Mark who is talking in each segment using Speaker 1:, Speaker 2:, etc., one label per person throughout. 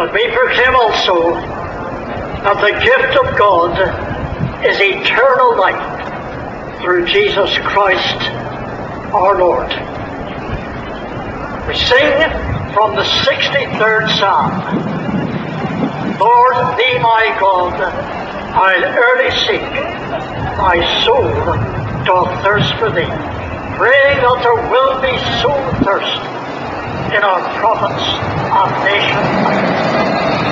Speaker 1: But we proclaim also that the gift of God is eternal life through Jesus Christ our Lord. We sing from the 63rd Psalm, Lord, thee my God, I'll early seek, my soul doth thirst for thee. Praying that there will be soul thirst in our province and nation.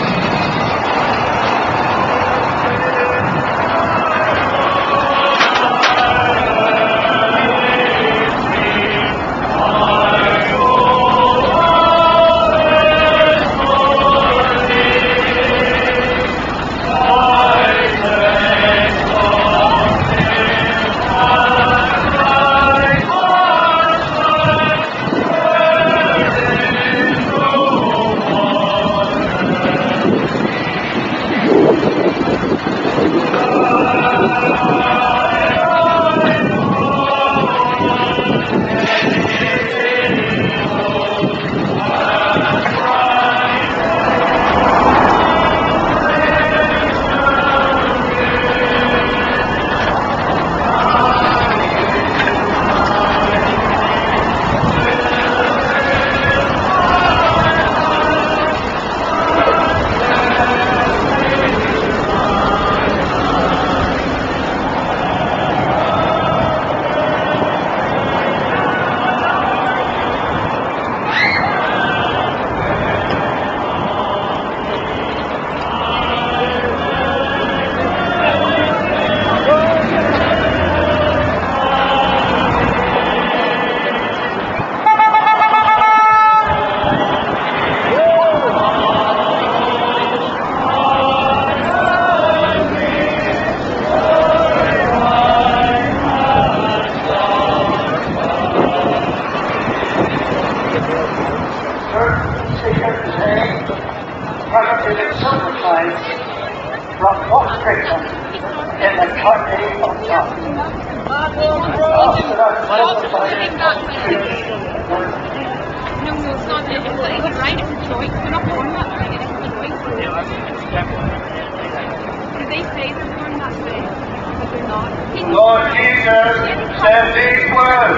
Speaker 2: Lord Jesus said these words,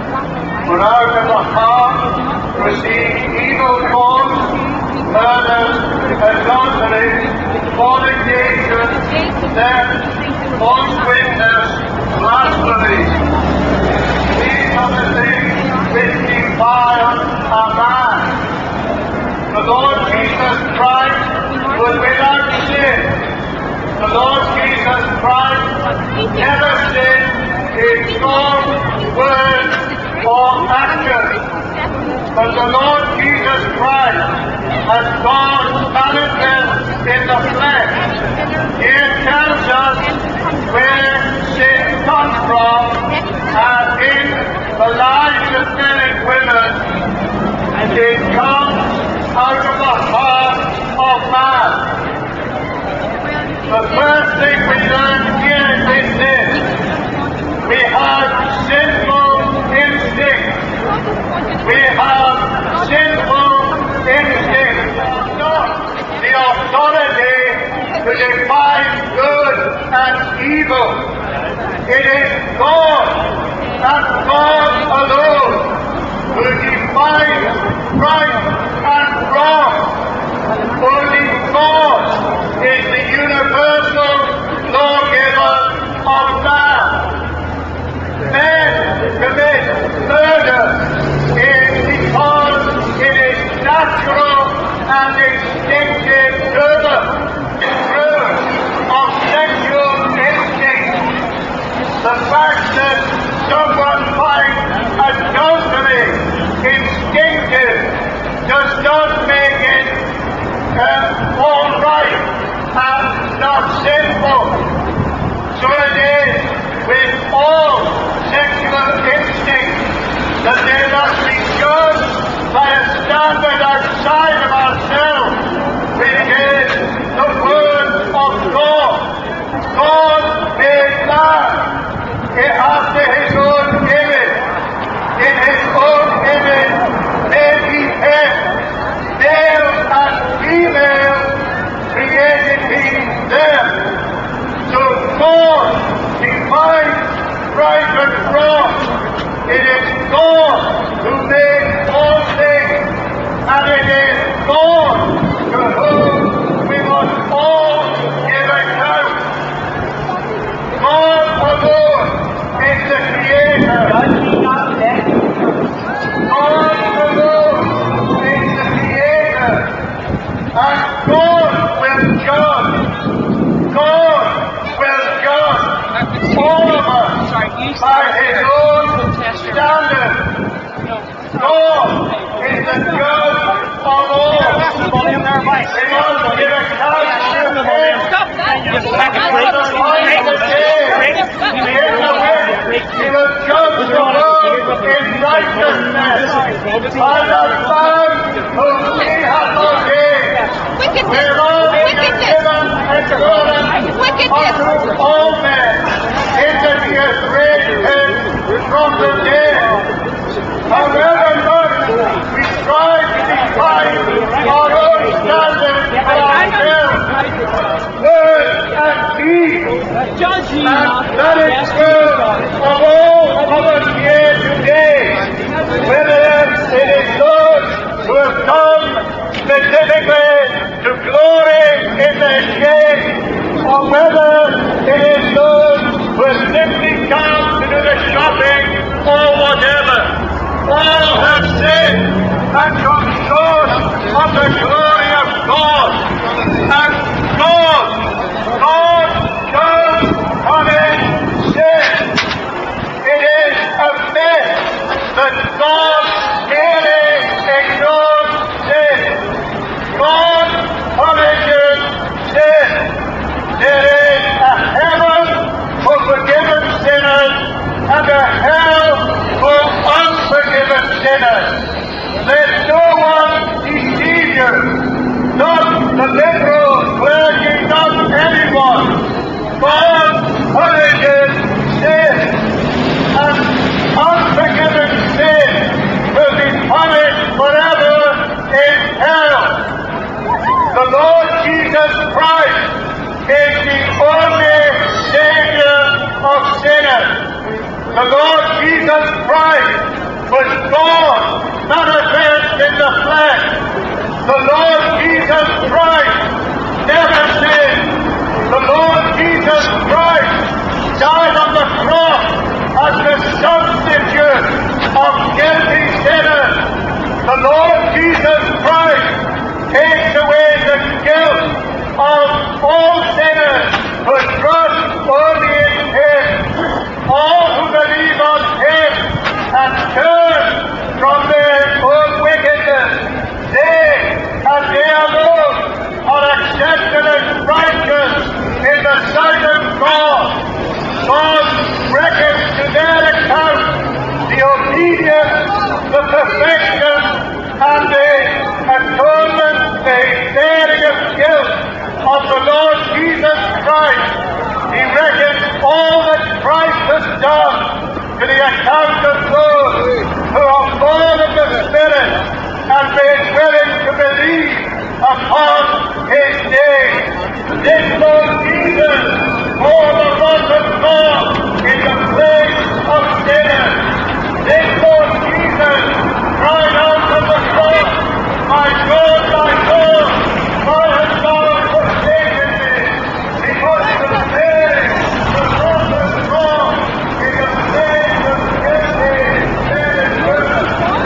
Speaker 2: "For out of the heart proceed evil thoughts, murders, adultery, fornication, theft, false witness, blasphemy. These are the things which defile a man." The Lord Jesus Christ was without sin. The Lord Jesus Christ never sinned in thought, word, or action. But the Lord Jesus Christ has God manifest in the flesh. Here tells us where sin comes from, and in the lives of men and women, and it comes out of the heart of man. The first thing we learn here is this: we have sinful instincts. We have sinful instincts. Not the authority to define good and evil. It is God, and God alone, who defines right and wrong. Only God is the universal lawgiver of man. Men commit murder because it is natural and instinctive to them. Fruit of sexual instinct. The fact that someone finds adultery instinctive does not make it all right and not sinful. So it is with all sexual instincts that they must be judged by a standard outside of ourselves, which is the Word of God. God made man after His own image. In His own image made He him, male and female. triumphant cross. It is God who made all things, and it is God to whom we must all give account. God alone is the Creator. God alone is the Creator. And God will judge. God will judge all of us by His own standard. God is the judge of all. We must give account to Him. He will judge the world in righteousness by the blood whom He hath ordained. Whereof He has given assurance unto all men, in that He has raised Him from the dead. However much we try to define our own standards for ourselves, words and deeds, and that is true of all of us here today, whether it is those who have come specifically to glory in their shame, or whether it is those who have simply come to do the shopping or whatever. All have sinned and come short of the glory of God. And God does punish sin. It is a myth that God merely ignores sin. God punishes sin. There is a heaven for forgiven sinners and a hell for unforgiven sinners. Let no one deceive you, not the liberal clergy, not anyone. God punishes sin, and unforgiven sin will be punished forever in hell. The Lord Jesus Christ is the only Savior of sinners. The Lord Jesus Christ was God manifest in the flesh. The Lord Jesus Christ never sinned. The Lord Jesus Christ died on the cross as the substitute of guilty sinners. The Lord Jesus Christ takes away the guilt of all sinners who trust only in Him. All who believe on Him and turn from their own wickedness, they and they alone are accepted as righteous in the sight of God. God reckons to their account the obedience, the perfection, and the atonement, the bearing of guilt of the Lord Jesus Christ. He reckons all that Christ has done to the account of those who are born of the Spirit and made willing to believe upon His name. This Lord Jesus bore the wrath of God in the place of sinners. This Lord Jesus cried out from the cross, "My God, why hast thou forsaken me?" Because the bearing the wrath of God in the place of guilty sinners.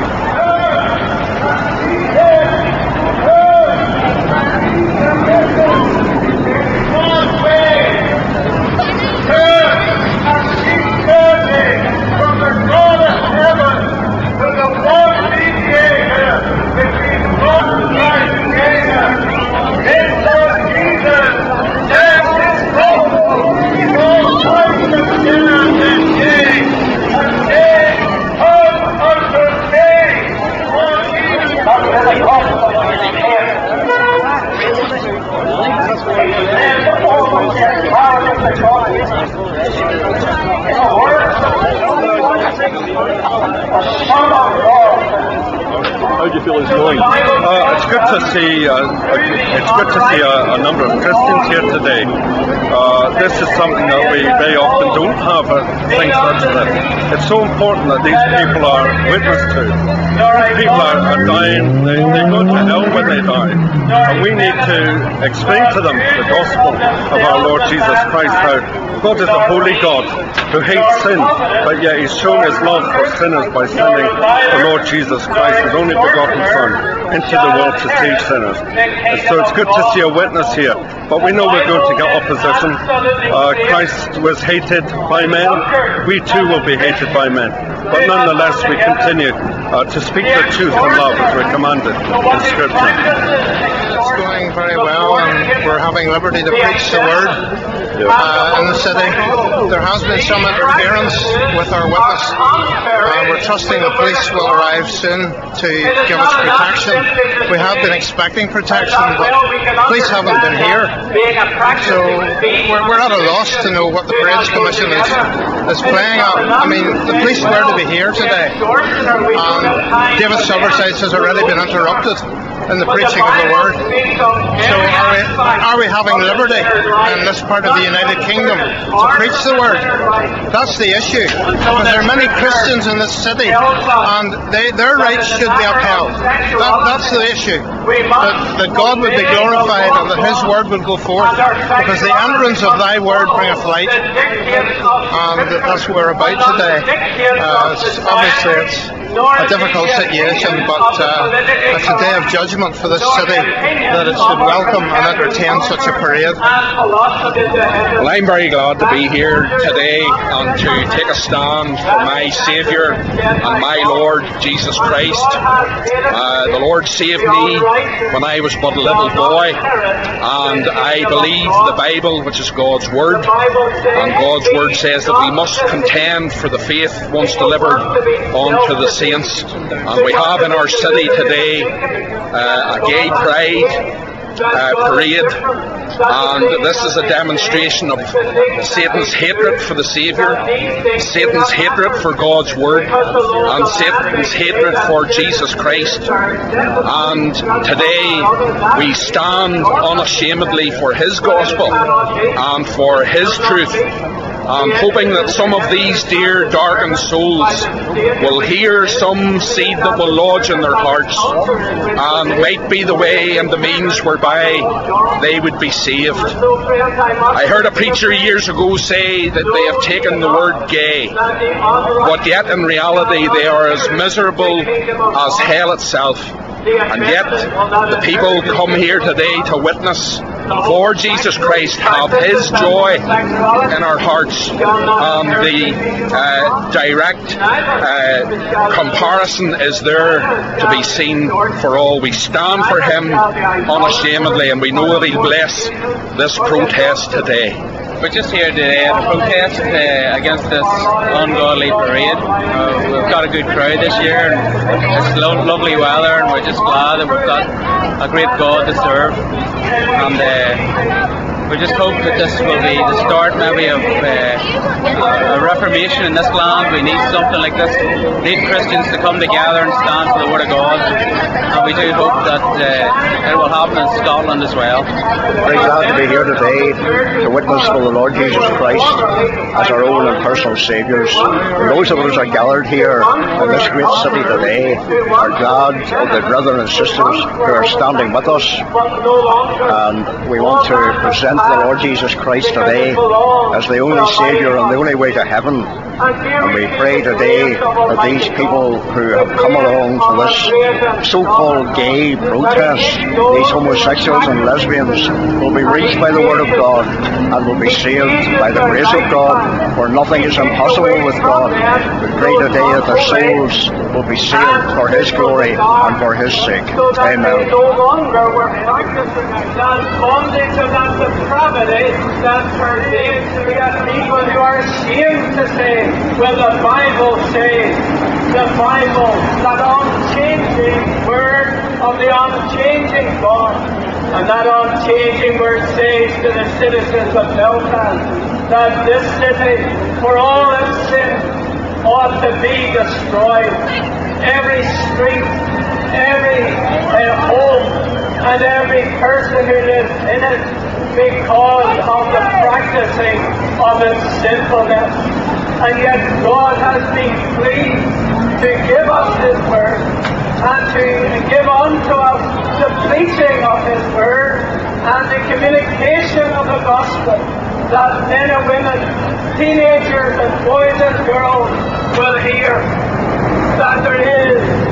Speaker 3: How do you feel it's going? It's good to see. It's good to see a number of Christians here today. This is something that we very often don't have things such as that. It's so important that these people are witnessed to. People are dying, they go to hell when they die. And we need to explain to them the gospel of our Lord Jesus Christ, how God is a holy God who hates sin, but yet He's shown His love for sinners by sending the Lord Jesus Christ, His only begotten Son, into the world to save sinners. And so it's good to see a witness here, but we know we're going to get opposition. Christ was hated by men, we too will be hated by men, but nonetheless we continue to speak the truth in love as we're commanded in Scripture.
Speaker 4: It's going very well, and we're having liberty to preach the word in the city. There has been some interference with our witness. We're trusting the police will arrive soon to give us protection. We have been expecting protection, but police haven't been here. So we're at a loss to know what the Parades Commission is playing at. I mean, the police were to be here today, and David Silversides has already been interrupted in the preaching of the word. So are we having liberty in this part of the United Kingdom to preach the word? That's the issue. Because there are many Christians in this city, and their rights should be upheld. That's the issue. That God would be glorified and that His word would go forth. Because the entrance of Thy word bringeth light. And that's what we're about today. Obviously it's a difficult situation, but it's a day of judgment for this city that it should welcome and entertain such a parade.
Speaker 5: Well, I'm very glad to be here today and to take a stand for my Saviour and my Lord Jesus Christ. The Lord saved me when I was but a little boy, and I believe the Bible, which is God's Word, and God's Word says that we must contend for the faith once delivered unto the saints. And we have in our city today a gay pride parade, and this is a demonstration of Satan's hatred for the Saviour, Satan's hatred for God's Word, and Satan's hatred for Jesus Christ. And today we stand unashamedly for His gospel and for His truth, and hoping that some of these dear darkened souls will hear some seed that will lodge in their hearts, and might be the way and the means whereby they would be saved. I heard a preacher years ago say that they have taken the word gay, but yet in reality they are as miserable as hell itself. And yet the people come here today to witness for Jesus Christ, have His joy in our hearts. The direct comparison is there to be seen for all. We stand for Him unashamedly, and we know that He'll bless this protest today.
Speaker 6: We're just here today at a protest against this ungodly parade. We've got a good crowd this year, and it's lovely weather, and we're just glad that we've got a great God to serve. And we just hope that this will be the start maybe of a reformation in this land. We need something like this. We need Christians to come together and stand for the Word of God. And we do hope that it will happen in Scotland as well.
Speaker 7: Very glad to be here today to witness for the Lord Jesus Christ as our own and personal Saviours. And those of us are gathered here in this great city today are glad of the brethren and sisters who are standing with us. And we want to present the Lord Jesus Christ today as the only Saviour and the only way to heaven. And we pray today that these people who have come along to this so-called gay protest, these homosexuals and lesbians, will be reached by the Word of God and will be saved by the grace of God, for nothing is impossible with God. We pray today that their souls will be saved for His glory and for His sake. Amen.
Speaker 2: No longer we're practicing that bondage of that depravity that pervades to get people who are ashamed to say, will the Bible say, the Bible, that unchanging word of the unchanging God, and that unchanging word says to the citizens of Belfast that this city, for all its sin, ought to be destroyed. Every street, every home, and every person who lives in it because of the practicing of its sinfulness. And yet God has been pleased to give us His Word and to give unto us the preaching of His Word and the communication of the gospel, that men and women, teenagers and boys and girls will hear that there is